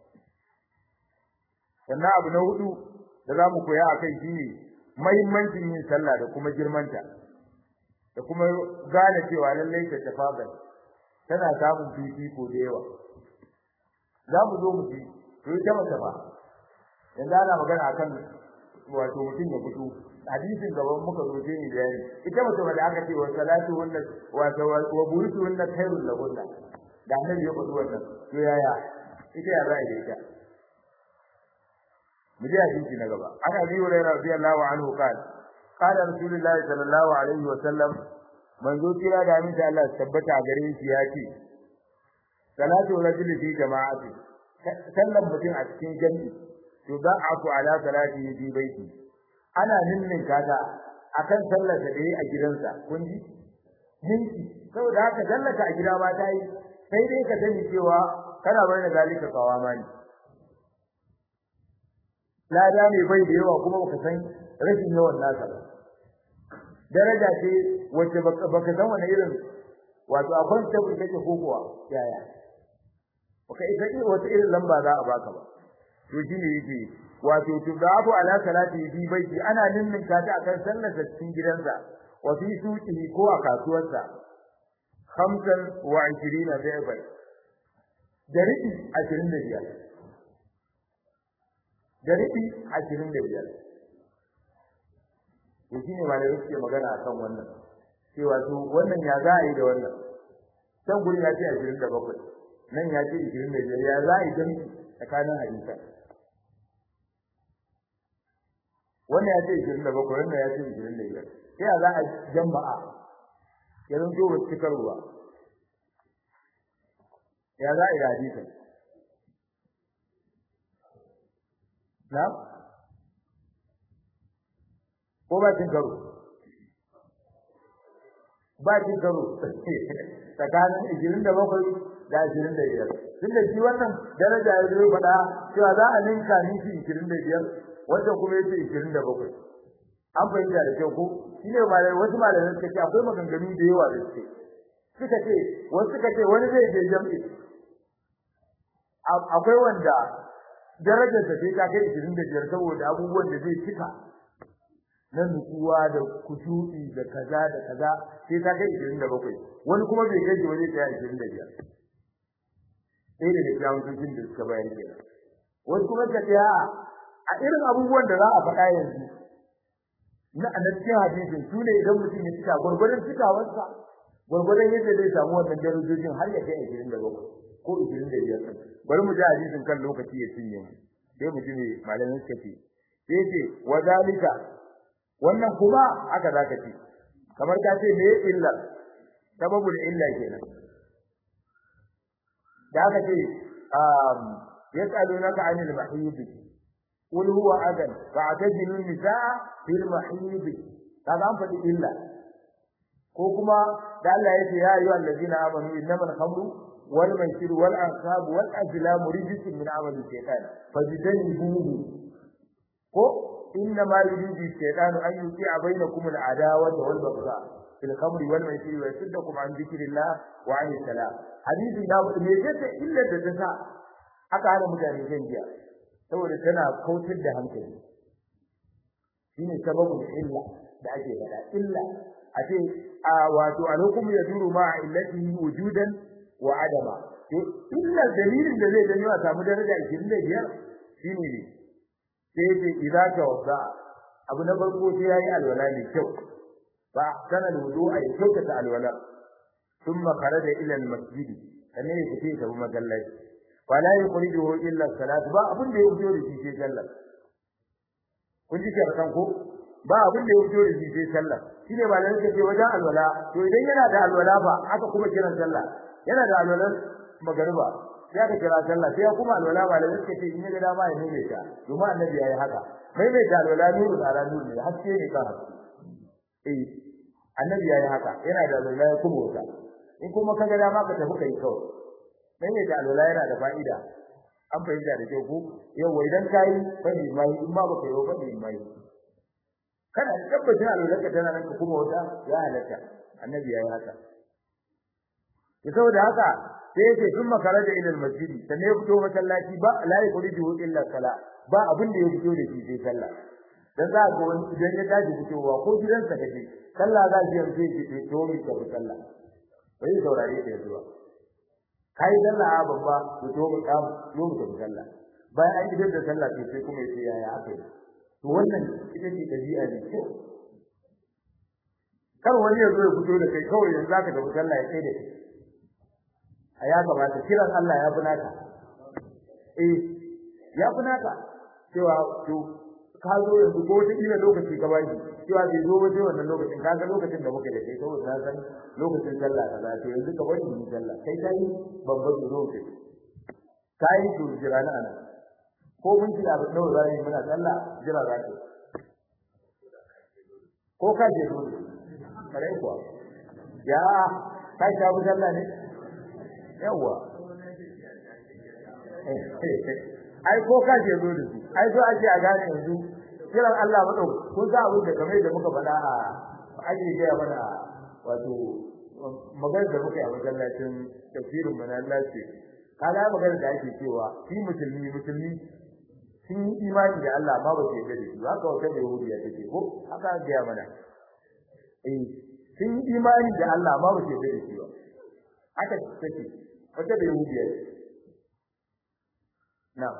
sannan abu na hudu da za mu koya akai shine muhimmancin yin sallah da kuma girmanta da kuma gane cewa lallai ta tafadar tana samun fifiko da yawa za mu zo mu ji to ita mace ba yanzu ana magana akan wato mutum ya fito hadisin gaban muka zo je ni bayani ita mace ba da aka ce wa salatu wannan wato wa buritu wannan khairul lahunna da annabi ya faɗi wannan to yaya ita ya zai da ita mu ji hadisi na gaba an abi hurairah radiyallahu anhu qala qala rasulullahi sallallahu alaihi wa sallam manzo kira da aminta Allah tabbata gare shi ya ce salatu rajuli fi jama'ati sallan mutum a cikin jami'i to za a ku ala salati fi baiti ana ninnin kaga akan sallar da yayi a gidansa kun ji ninki saboda haka sallata a gida ba ta yi sai dai ka sani cewa kana bar da zalika kawama ne lada ne bai da yawa kuma baka san rashin yawan nasa ba daraja ce wacce baka san wani irin wato akwai tabbata kake kokowa yaya baka isa ki wata irin lamba za a baka ba to shine yake wato tudabu ala salati bi baiti ana ninninka ta akan sallar cikin gidansa wa fi suqihi ko a kasuwarsa khamsan wa ishirina bi'ban jaridi ashirin da biyar jaridi ashirin da biyar to shine malai yake magana akan wannan cewa to wannan ya za a yi da wannan san gurin ya ce ashirin da bakwai nan ya ce ashirin da biyar ya za a yi dan tsakanin hadisa wannan ya ce ashirin da bakwai wannan ya ce ashirin da biyar sai za a jama'a yanzu to wasu karuwa ya za a yi hadisa na ko ba cin karo ba cin karo tsakanin ashirin da bakwai da ashirin da biyar tun da shi wannan daraja ya zo faɗa cewa za a ninka ninki ashirin da biyar wanda kuma yace ashirin da bakwai an fahimta da kyau ko shine malai wasu malamai suka ce akwai maganganu da yawa da suke suka ce wasu suka ce wani zai je jami'i akwai wanda darajar ta sai ta kai ashirin da biyar saboda abubuwan da zai cika na nutsuwa da kushu'i da kaza da kaza sai ta kai ashirin da bakwai wani kuma bai kai wani ta ashirin da biyar sai da kiyamun da suka bayar kenan wasu kuma suka ce a irin abubuwan da za a faɗa yanzu na annabci hadisin su ne idan mutum ya cika gurgurdan cikawarsa gurgurdan yadda zai samu wannan darajojin har ya kai ashirin da bakwai ko ashirin da biyar bari mu ji hadisin kan lokaci ya cinye mu sai mu ji me malamin suka ce sai ce wa zalika wannan kuma aka zaka ce kamar ka ce me illa sababul illa kenan da aka ce um yasalunaka anil mahiyyi قل هو أذن فاعتزلوا النساء في المحيض هذا أنفذ إلا كوكما قال الله يا أيها الذين آمنوا إنما الخمر والميسر والأنصاب والأزلام رجس من عمل الشيطان فاجتنبوه كو إنما يريد الشيطان أن يوقع بينكم العداوة والبغضاء في الخمر والميسر ويصدكم عن ذكر الله وعن السلام حديث لا يجد إلا تتسع حتى على مجانين جنجا saboda tana kautar da hankali shine sababin illa da ake fada illa ace a wato alhukum yaduru ma illatihi wujudan wa adama to illa dalilin da zai janyo a samu daraja ashirin da biyar shine ne sai ce idza tawadda abu na farko sai yayi alwala ne kyau ba kana da wudu a kyautata alwala thumma kharaja ila almasjid kana ne fice ta masallaci wala yukhrijuhu illa salat ba abin da ya fito da shi sai sallah kun ji karkan ko ba abin da ya fito da shi sai sallah shine ba da yake wajen alwala to idan yana da alwala ba aka kuma kiran sallah yana da alwala magariba sai aka kira sallah sai kuma alwala ba da yake ce in ga dama ya nune ta domin annabi yayi haka mai mai da alwala nuru ala nuru ne haske ne kan haske eh annabi yayi haka yana da alwala ya kuma wuta in kuma kaga dama ka tafi kai kawai dan ne da alwala yana da fa'ida an fahimta da kyau ko yawa idan kai fadi mai in ba baka yi fadi mai kana tabbata alwala ka tana nan kuma wata ya halatta annabi yayi haka to saboda haka sai yake kuma karaja ila almasjid sai ya fito masallaci ba la yakuridu illa sala ba abin da ya fito da shi sai sallah dan za ga wani idan ya tashi fitowa ko gidansa kace sallah za shi yanzu yake to mi ka sallah bai saurare ta zuwa kai sallah babba to to mu kam yo mu tafi sallah bayan an gidan da sallah to sai kuma yace yaya aka yi to wannan ita ce dabi'a ne kyau kar wani ya zo ya fito da kai kawai yanzu zaka tafi sallah ya kai da kai aya kamata kiran Allah ya bunaka eh ya bunaka cewa to ka zo yanzu ko wata kila lokaci ka baki cewa bai zo ba sai wannan lokacin kaga lokacin da muke da kai saboda na san lokacin sallah kaza to yanzu ka bari mu sallah kai kai babban zo kai kai to jira na ana ko mun ji abin da zai muna sallah jira za ka ko ka je zo kare kuwa ya kai ka bu sallah ne yawa ai ko ka je zo da su ai so ake a gane yanzu kiran Allah madau ko za abin da kamar da muka faɗa a ake ga mana wato magana da muka yi a masallacin tafsirin mu na Allah ce kaga magana da ake cewa shi musulmi musulmi sun yi imani da Allah ba ba su yarda da shi haka wata da yahudiya take ko haka ga mana eh sun yi imani da Allah ba ba su yarda da shi ba haka take wata da yahudiya na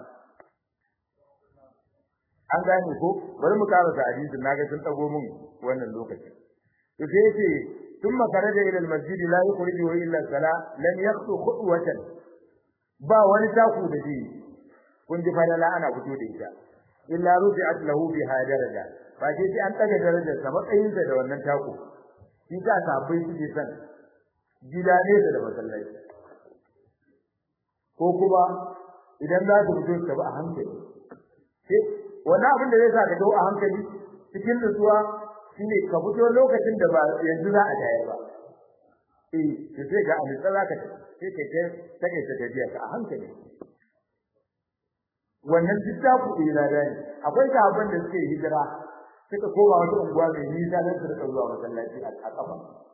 an gane ko bari mu karanta hadisin naga sun dago mun wannan lokacin to sai yace thumma kharaja ila al-masjid la yukhrijuhu illa sala lam yaqtu khutwatan ba wani taku da shi kun ji falala ana fito da ita illa rufi'at lahu biha daraja ba sai sai an daga darajar sa matsayin da wannan taku shi ka sabai su san gida ne da masallaci ko kuma idan za su fito ta ba a hankali sai wannan abin da zai sa ka dawo a hankali cikin nutsuwa shine ka fito lokacin da ba yanzu za a tayar ba eh sai ga an tsara ka sai kai ta take ta tafiya ka a hankali wannan dukka ku ila dai akwai sahabban da suke hijira suka koma wata unguwa mai nisa don su rika zuwa masallaci a kafa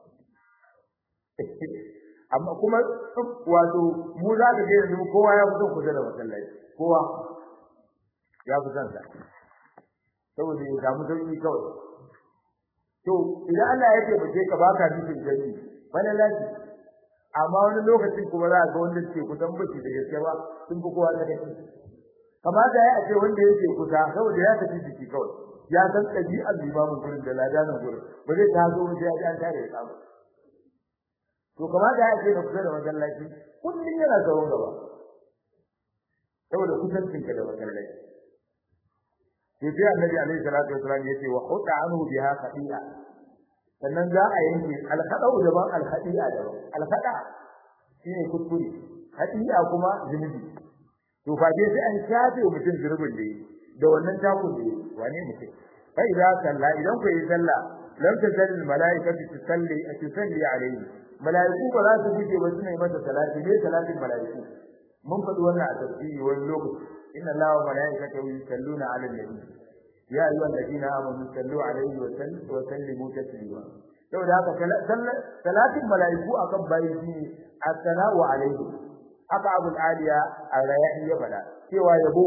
amma kuma wato mu za ka ga yanzu kowa ya fito kusa da masallaci kowa ya fi san sa saboda ya samu sauki kawai to idan Allah ya ce bace ka baka nufin jami wannan lafi amma wani lokacin kuma za ga wanda ke kusan bace da gaske ba sun fi kowa da gaske kamata ya ce wanda yake kusa saboda ya tafi jiki kawai ya san ɗabi'ar limamin gurin da ladanin gurin ba zai tazo wanda ya ji an tare da samu to kamata ya ce ka kusa da masallaci kullun yana tsawon gaba saboda kusancinka da masallaci to sai annabi alaihi salatu wasallam yace wa huta anhu biha khati'a sannan za a yanke al-khada'u da ban al-khati'a da al-khada shine kuskure khati'a kuma zunubi to fa dai sai an shafe mutum zunubin da yi da wannan takun da yi wane mutum fa idza salla idan ku yi sallah lam tazal malaikatu tusalli tusalli alayhi malaiku ba za su fice ba suna yi masa salati ne salatin malaiku mun faɗi wannan a tafsiri wani lokaci inna allaha wa malaikatahu yusalluna ala nabi ya ayyuhal ladina amanu sallu alayhi wa sallimu wa sallimu taslima saboda haka salatin malaiku akan bayi shi assalamu alayhi aka abul aliya al-rayahi ya fada cewa yabo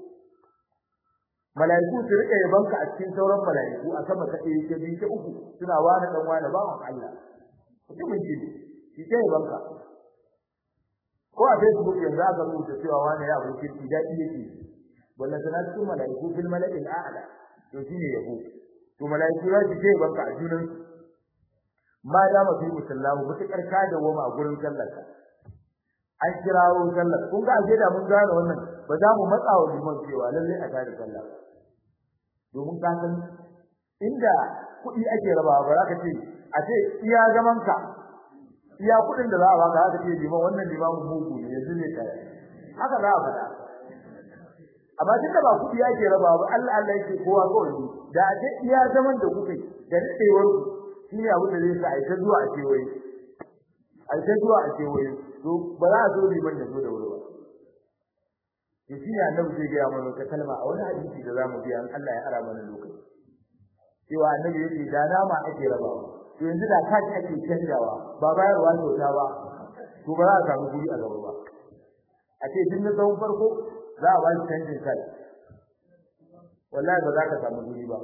malaiku su rika yabanka a cikin sauran malaiku a sama ta ɗaya ta biyu ta uku suna wani dan wani bawan Allah mutumin ji shi ke yabanka ko a Facebook yanzu aka rubuta cewa wani ya abu kirki dadi yake wannan sanar cikin malaiku fil mala'il a'la to shine yabo to malaiku za su ce banka a junan ma da mafi musallamu mutakar ka da wama a gurin sallarka an kirawo sallar kun ga aje da mun gane wannan ba za mu matsa wa liman cewa lalle a tare sallah domin ka san inda kuɗi ake rabawa ba za ka ce a ce iya zaman ka iya kudin da za a baka haka ce liman wannan limamin mugu ne yanzu ne kai haka za a fada amma tunda ba kudi yake raba ba Allah Allah yake kowa kawai da ake iya zaman da kuke da dadewar ku shine abin da zai sa ai ta zuwa a kewaye ai ta zuwa a kewaye to ba za a zo liman ya zo da wuri ba to shine annabi zai ga mana ta kalma a wani hadisi da zamu biya Allah ya ara mana lokaci cewa annabi yake da nama ake rabawa to yanzu da kashi ake canjawa ba bayarwa kyauta ba to ba za a samu guri a gaba ba a ce tun na tsawon farko za a ba shi canjin kai wallahi ba za ka samu guri ba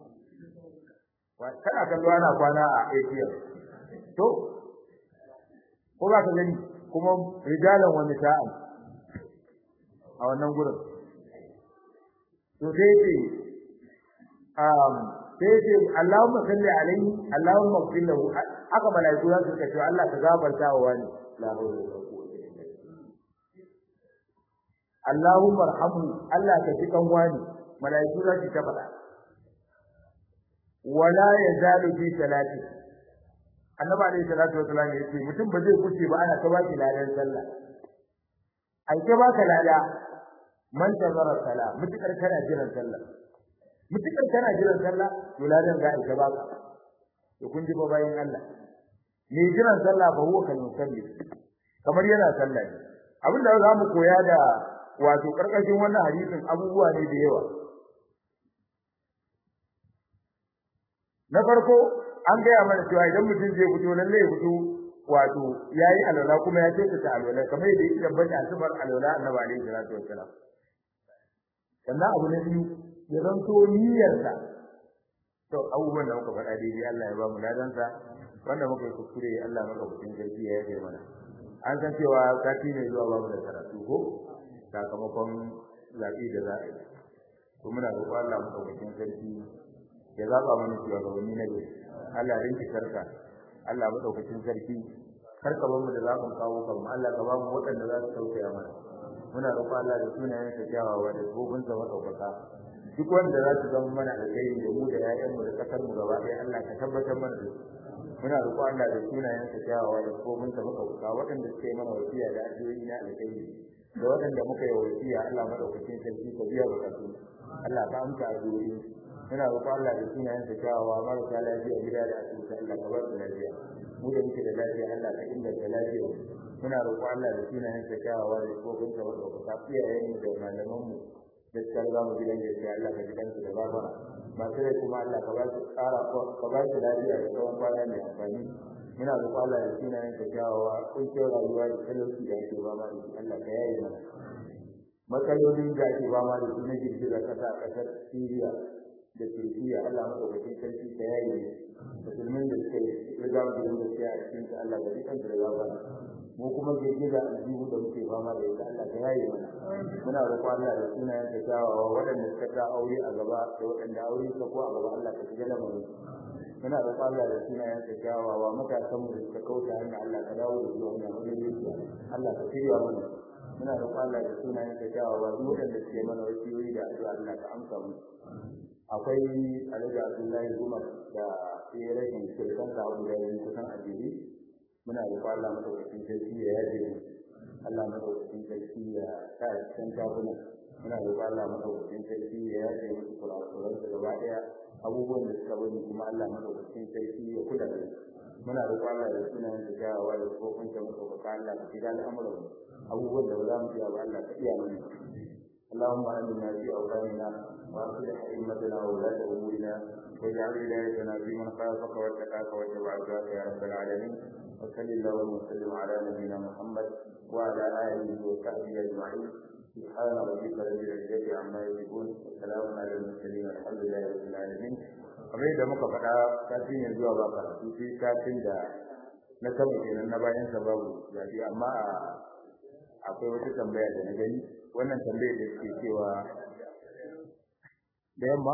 kana kallo ana kwana a A T M to ko ba ka gani kuma rijalan wani ta'am a wannan gurin to sai ce um sai ce Allahumma salli alaihi Allahumma ighfir lahu aka malaiku za su ce Allah ka gafarta wa wani la hawla wala quwwata illa billah Allahumma arhamhu Allah ka ji kan wani malaiku za su tabbata wala yazalu fi salati annabi alayhi salatu wasallam yace mutum ba zai kuce ba ana ta baki ladan sallah ai ke baka lada man tazara sala mutukar kana jiran sallah mutukar kana jiran sallah to ladan ga ita baka to kun ji ba bayin Allah ne jiran sallah ba huwa kan musalli kamar yana sallah ne abinda za mu koya da wato karkashin wannan hadisin abubuwa ne da yawa na farko an ga mana cewa idan mutum zai fito lalle ya fito wato yayi alwala kuma ya ce ta alwala kamar yadda yake tabbata sifar alwala annabi alaihi salatu wassalam sannan abu na biyu ya zanto niyyarsa to abubuwan da muka faɗa daidai Allah ya ba mu ladansa wanda muka yi kuskure Allah maka bukun sarki ya yi mana an san cewa sati ne zuwa ba mu da karatu ko sakamakon zaɓi da za a yi to muna roƙon Allah maka bukun sarki ya zaɓa mana shugabanni na gari Allah rinki sarka Allah madaukakin sarki karka ba mu da zaɓin kawo kan Allah ka ba mu waɗanda za su tausaya mana muna roƙon Allah da sunayen sa kyawawa da gobin sa madaukaka duk wanda za su zama mana alheri da mu da ƴaƴan mu da kasar mu gaba ɗaya Allah ka tabbatar mana da su muna roƙon Allah da sunayen sa kyawawa da gobin sa madaukaka waɗanda suke mana wasiya da addu'o'i na alheri da waɗanda muka yi wasiya Allah madaukakin sarki ka biya bukatu Allah ka amsa addu'o'i muna roƙon Allah da sunayen sa kyawawa marasa lafiya gida da asibiti Allah ka ba su lafiya mu da muke da lafiya Allah ka inganta lafiya muna roƙon Allah da sunayen sa kyawawa da kofin sa wanda ka tafiya yayin da malaman mu da tsarga mu gidan da sai Allah ka gidan su da babara masu rai kuma Allah ka ba su tsara ka ba su lafiya da tsawon kwana mai amfani muna roƙon Allah da sunayen sa kyawawa kuncin rayuwa da talauci da ake ba ma da Allah ka yaye mana matsalolin da ake ba ma da su na girgizar kasa a ƙasar Syria da Turkiya Allah madaukakin sarki ta yayi musulmin da suke riga mu da gaskiya a cikin ta Allah ga dukkan da gaba mu kuma girgiza aljihu da muke fama da ita Allah ta yayi mana muna roƙon Allah da sunayen ta kyawawa waɗanda suka ta aure a gaba da waɗanda aure suka ko a gaba Allah ka shiga da mu muna roƙon Allah da sunayen ta kyawawa matasan mu da suka kauta hanya Allah ka dawo da su hanya madaidaiciya Allah ka shirya mana muna roƙon Allah da sunayen ta kyawawa duk waɗanda suke mana wasiyoyi da addu'a Allah ka amsa mu akwai Alhaji Abdullahi Umar da ya rage shirkan da wanda ya yi kusan ajibi muna roƙon Allah madaukakin sarki ya yaje mu Allah madaukakin sarki ya sa cikin tabuna muna roƙon Allah madaukakin sarki ya yaje mu kurakuran da gaba daya abubuwan da suka bani kuma Allah madaukakin sarki ya kula da muna roƙon Allah da sunan da jawawa da kofin da muka ka Allah ka gida al'amuran abubuwan da ba za mu iya ba Allah ka iya mana اللهم آمنا في أوطاننا وأصلح أئمتنا وولاة أمورنا واجعل ولايتنا في من خافك واتقاك واتبع رضاك يا رب العالمين وصل اللهم وسلم على نبينا محمد وعلى آله وصحبه أجمعين سبحان ربك رب العزة عما يصفون وسلام على المرسلين والحمد لله رب العالمين kamar da muka faɗa kafin yanzu a ba karatu sai kafin da na saba kenan na bayan sababu zafi amma akwai wata tambaya da na gani wannan tambayar da suke cewa da yamma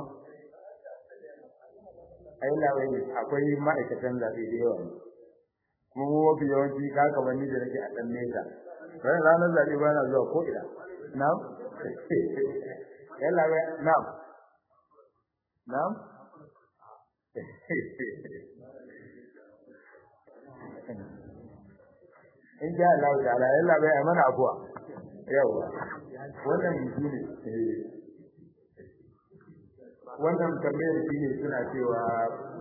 ai lawai akwai ma'aikatan zafi da yawa kuma mu mafi yawanci ka kamar ni da nake a dan nesa ran ranar zafi ba na zuwa ko ina na'am yalla wai na'am na'am in ja Allah ta'ala yalla bai amana abuwa yawa wannan shine wannan tambayar shine suna cewa